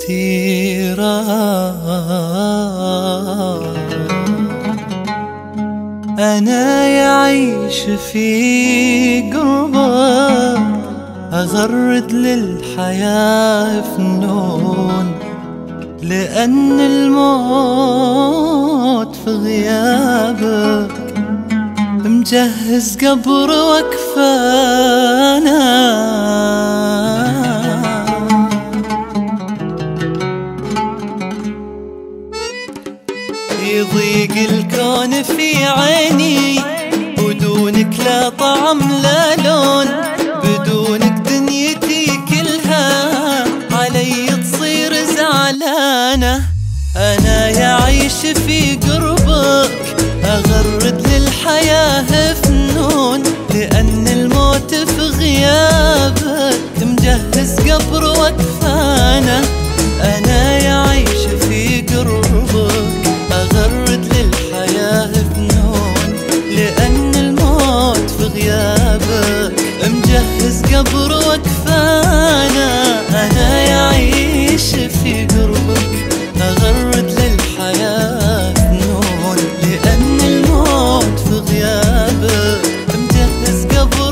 كثيرة أنا يعيش في قربك، أغرد للحياة فنون، لأن الموت في غيابك مجهز قبر وكفانا. يضيق الكون في عيني، ودونك لا طعم لا لون، بدونك دنيتي كلها علي تصير زعلانة. أنا يعيش في قربك، أغرد للحياة فنون، لأن الموت في غيابك مجهز قبر وكفانا. أنا يعيش في قربك، أغرد للحياة فنون، لأن الموت في غيابك مجهز قبر وكفانا. أنا يعيش في قربك، أغرد للحياة فنون، لأن الموت في غيابك مجهز قبر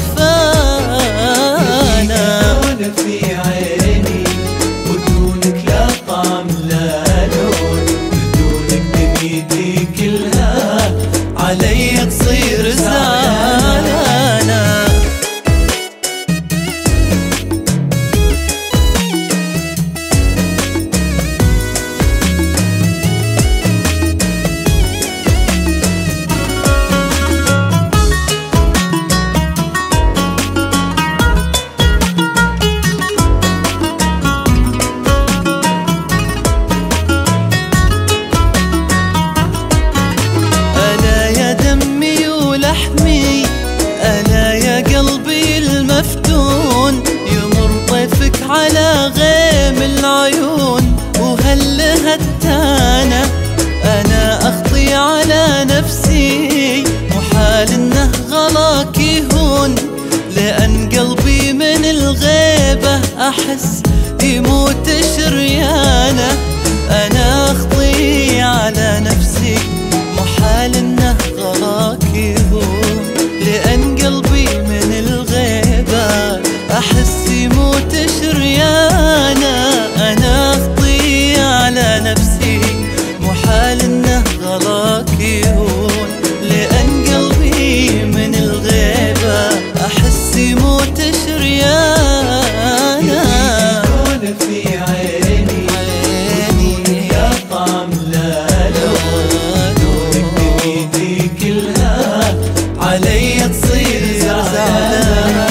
وكفانا. في عيني ودونك لا طعم لا لون، بدونك دنيتي كلها علي تصير زعلانة. أنا يا قلبي المفتون، يمر طيفك على غيم العيون وهل هتانا. أنا أخطي على نفسي، محال إنه غلاك يهون، لأن قلبي من الغيبة أحس يموت شريانة. أنا أخطي على نفسي، محال إنه غلاك يهون، لأن قلبي من الغيبة أحس يموت شريانة. أنا أخطي على نفسي، محال إنه غلاك يهون، لأن قلبي من الغيبة أحس يموت شريانة. يكون في عيني ودونك يا طعم لا لون، بدونك دنيتي كلها علي تصير زعلانة.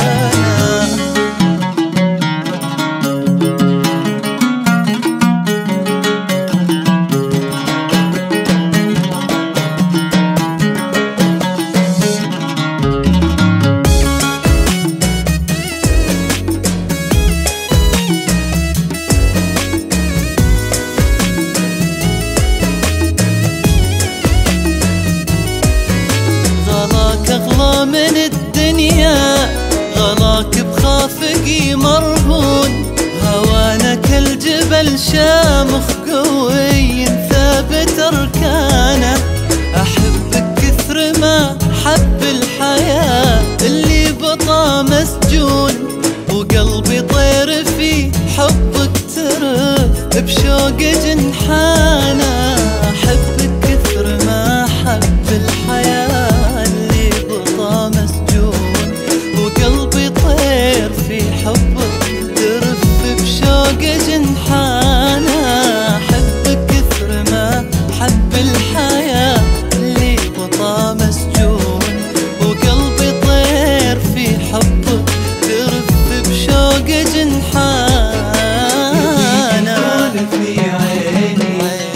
غلاك أغلى من الدنيا، غلاك بخافقي مرهون، هوانك الجبل شامخ قوي ثابت أركانه. أحبك كثر ما حب الحياة اللي بطا مسجون، وقلبي طير في حبك ترف بشوق جنحانه. أحبك كثر ما حب الحياة اللي بطا مسجون، وقلبي طير في حبك ترف بشوق جنحانه. أحبك كثر ما حب الحياة اللي بطا مسجون، وقلبي طير في حبك ترف بشوق جنحانه. في عيني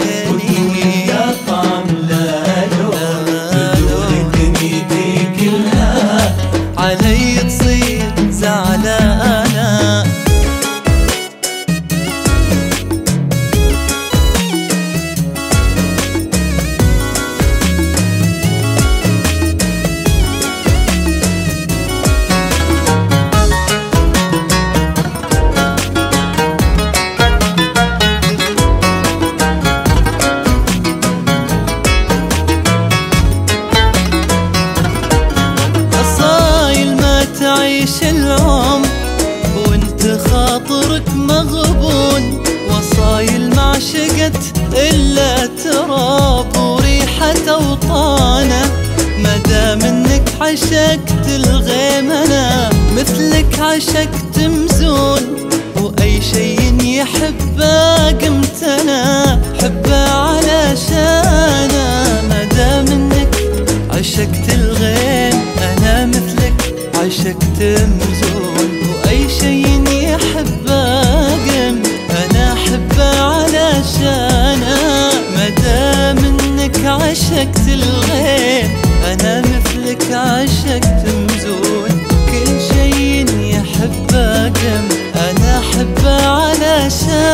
خاطرك مغبون، وصايل ما عشقت إلا تراب وريحة أوطانه. مدام انك عشقت الغيم انا مثلك عشقت مزون، واي شي يحبه قمت انا حبه علشانه. مدام انك عشقت الغيم انا مثلك عشقت مزون، واي شي يحبه قمت انا حبه علشانه. مدام انك عشقت الغيم أنا مثلك عشقت مزون، كل شي يحبه قم أنا أحبه علشان